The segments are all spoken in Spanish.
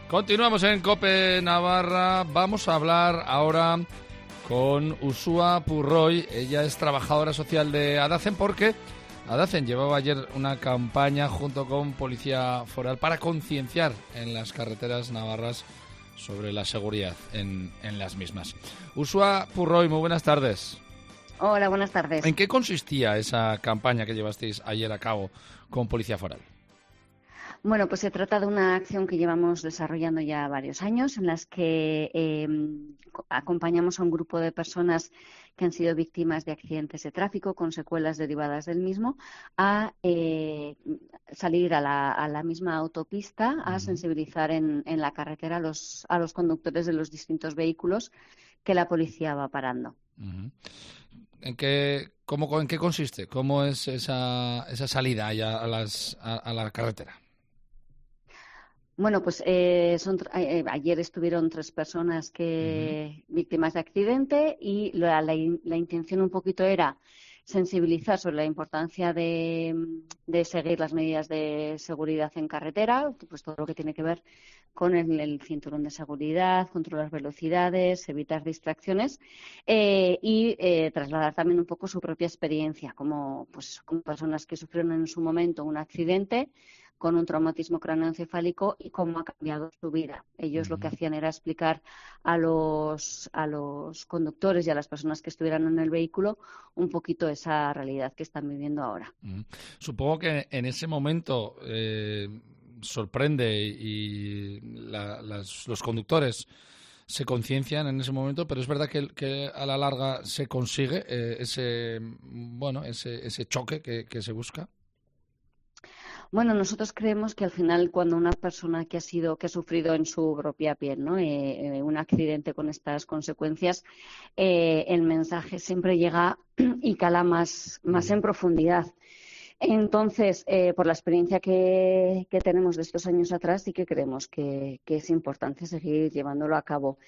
Continuamos en COPE Navarra. Vamos a hablar ahora con Uxua Purroy. Ella es trabajadora social de Adacen porque Adacen llevaba ayer una campaña junto con Policía Foral para concienciar en las carreteras navarras sobre la seguridad en las mismas. Uxua Purroy, muy buenas tardes. Hola, buenas tardes. ¿En qué consistía esa campaña que llevasteis ayer a cabo con Policía Foral? Bueno, pues se trata de una acción que llevamos desarrollando ya varios años, en las que acompañamos a un grupo de personas que han sido víctimas de accidentes de tráfico con secuelas derivadas del mismo a salir a la misma autopista a sensibilizar en la carretera a los conductores de los distintos vehículos que la policía va parando. ¿En qué consiste? ¿Cómo es esa salida a la carretera? Bueno, pues ayer estuvieron 3 personas víctimas de accidente y la intención un poquito era sensibilizar sobre la importancia de seguir las medidas de seguridad en carretera, pues todo lo que tiene que ver con el cinturón de seguridad, controlar velocidades, evitar distracciones y trasladar también un poco su propia experiencia como personas que sufrieron en su momento un accidente con un traumatismo craneoencefálico y cómo ha cambiado su vida. Ellos lo que hacían era explicar a los conductores y a las personas que estuvieran en el vehículo un poquito esa realidad que están viviendo ahora. Supongo que en ese momento sorprende y los conductores se conciencian en ese momento, pero es verdad que a la larga se consigue ese choque que se busca. Bueno, nosotros creemos que al final cuando una persona que ha sufrido en su propia piel, ¿no? Un accidente con estas consecuencias, el mensaje siempre llega y cala más en profundidad. Entonces, por la experiencia que tenemos de estos años atrás, sí que creemos que es importante seguir llevándolo a cabo.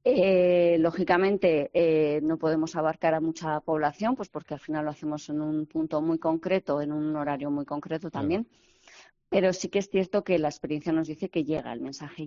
Lógicamente, no podemos abarcar a mucha población, pues porque al final lo hacemos en un punto muy concreto, en un horario muy concreto también. Claro. Pero sí que es cierto que la experiencia nos dice que el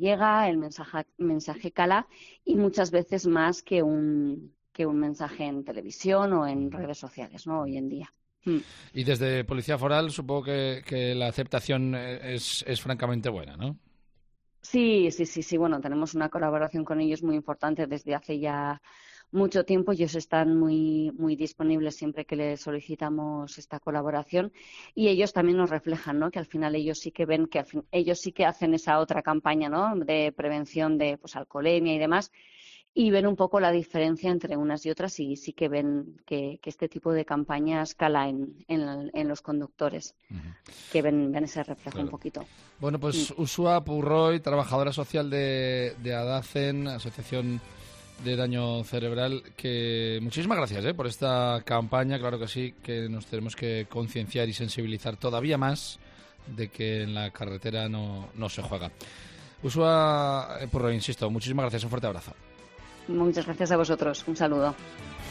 mensaje cala y muchas veces más que un mensaje en televisión o en redes sociales, ¿no? Hoy en día. Y desde Policía Foral supongo que la aceptación es francamente buena, ¿no? Sí. Bueno, tenemos una colaboración con ellos muy importante desde hace ya mucho tiempo. Ellos están muy, muy disponibles siempre que les solicitamos esta colaboración y ellos también nos reflejan, ¿no? Que al final ellos sí que ven que ellos sí que hacen esa otra campaña, ¿no? De prevención de alcoholemia y demás. Y ven un poco la diferencia entre unas y otras y sí que ven que este tipo de campañas cala en los conductores, que ven ese reflejo un poquito. Bueno, pues Uxua Purroy, trabajadora social de Adacen, Asociación de Daño Cerebral, que muchísimas gracias por esta campaña. Claro que sí, que nos tenemos que concienciar y sensibilizar todavía más de que en la carretera no se juega. Uxua Purroy, insisto, muchísimas gracias, un fuerte abrazo. Muchas gracias a vosotros. Un saludo.